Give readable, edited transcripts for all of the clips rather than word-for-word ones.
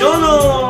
جانو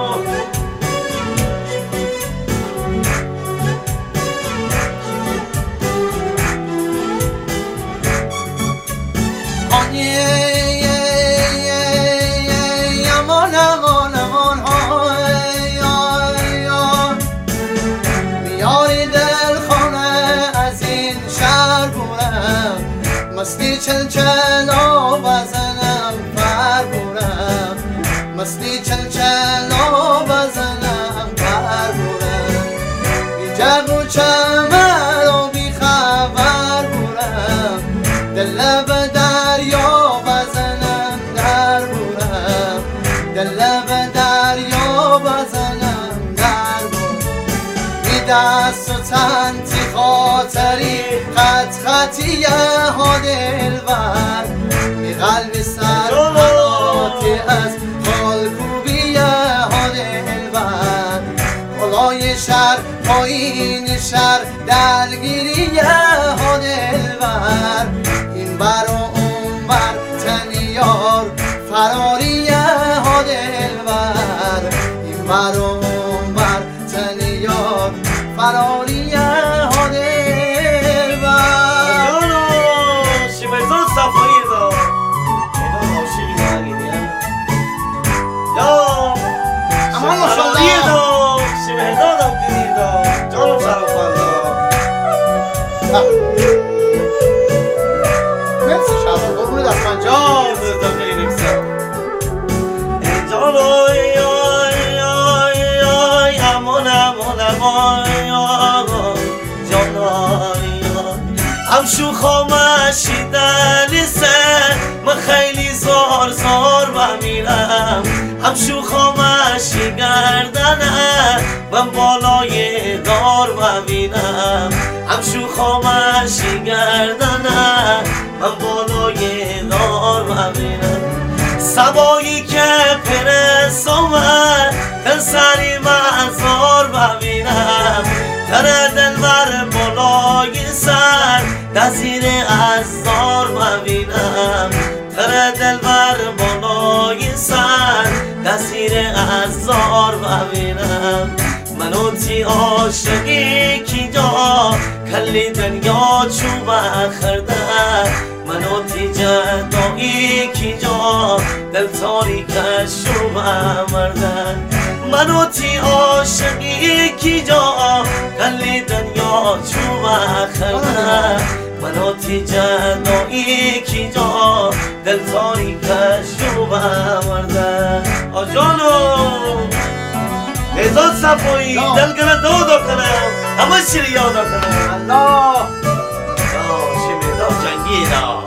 مستی چل چلا بزنم پر برم مستی چل چلا بزنم پر برم بی جغ و چمر و بی خبر برم دل به دریا بزنم در برم دل به دریا بزنم در برم بی دست و تنتی خاطری خطیه ها دلبر بی قلبی سرحناتی از خالکوبیه ها دلبر بالای شهر پایین شهر دلگیریه ها دلبر این بر و اون بر تنیار فراریه ها دلبر این بر و اون بر تنیار فراریه ها دلبر همشو خامشی دلیسه من خیلی زار زار بمیرم همشو خامشی گردنه من بالای دار ببینم همشو خامشی گردنه من بالای دار ببینم سبایی که پرس آمد تن سری مزار ببینم تر دلبر بالای سر دزیر از دار ببینم تر دلبر بالای سر دزیر از دار ببینم منو تی عاشقی کی جا کلی دنیا چوب خرده منو تی جدایی کی جا دل تاریکش رو بمردن منو تی عاشقی کی جا کلی دنیا چوب خرده منو تی جدایی کی جا دل تاریکش رو بمردن آجانو ازاد صفایی دلگره دادا کنم همه شیری یادا کنم الله شمیدا جنگی دا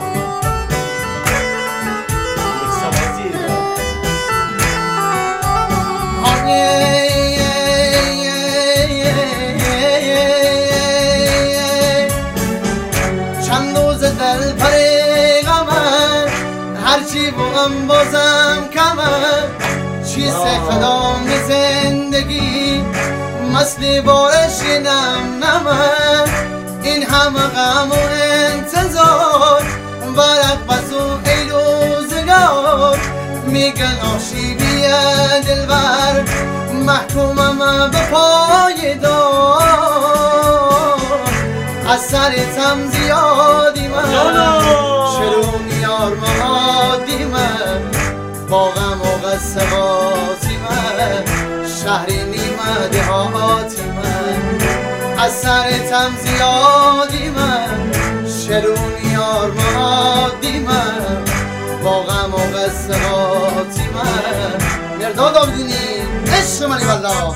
چند روز دل پره غمه هرچی بوغم بازم کمه چیز خدام زندگی مثل بارشینم نمه این همه غم و انتظار برق بزو ای روزگار میگن آشی بیه دلبر محکومم به پای دار از سرتم زیادی من شروع یار مهادی من با غم و قصه بازی من شهری نیمه دهاتی من از سرتم زیادی من شروع یار مهادی من با غم و قصه بازی من مرداد آبدینی عشق منی والله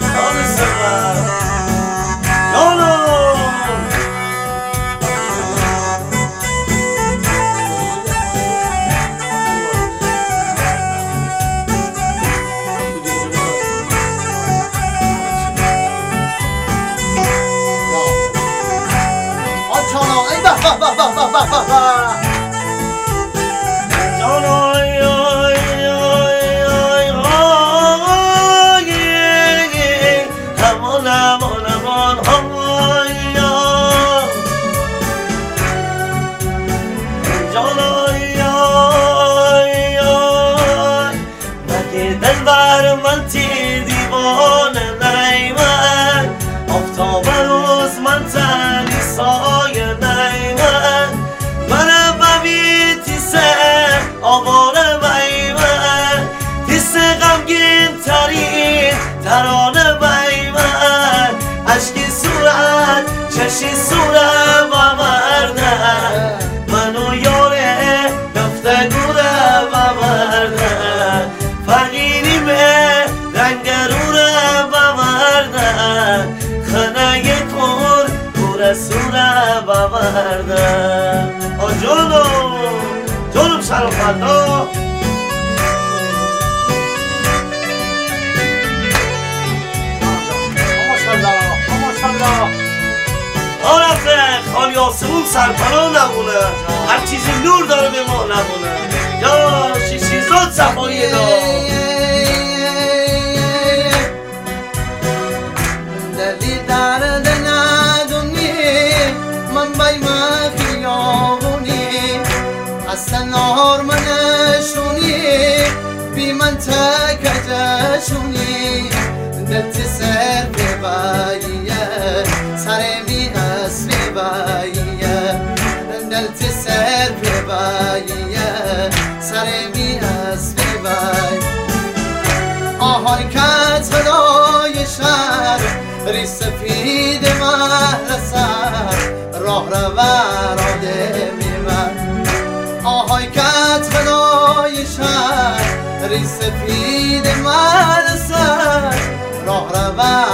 من تیر دیوانه نیمن آفتاب روز من تنی سایه نیمن من ببی تیسه آواره بیمن تیسه غمگین ترین ترانه بیمن عشقی صورت چشی صورت ببردن منو یاره گفتگوره ببردن فقیری به رنگروره ببردن خنه کن گوره سوره ببردن جانم شرفنده آرفه خالی آسمون سرپناه نمونه هر چیزی نور داره به ما نمونه یا شیشیزاد صفایی دا دلی درد ندونی من بایمه خیابونی اصلا نهار منشونی بی من تکجشونی دلت سر بباییه سرمی اصلی باییه دلت سر بباییه سرمی اصلی باییه آهای کت خدای شهر ری سفید مهر سر راه رو براده میمن آهای کت خدای شهر ری سفید مهر سر راه رو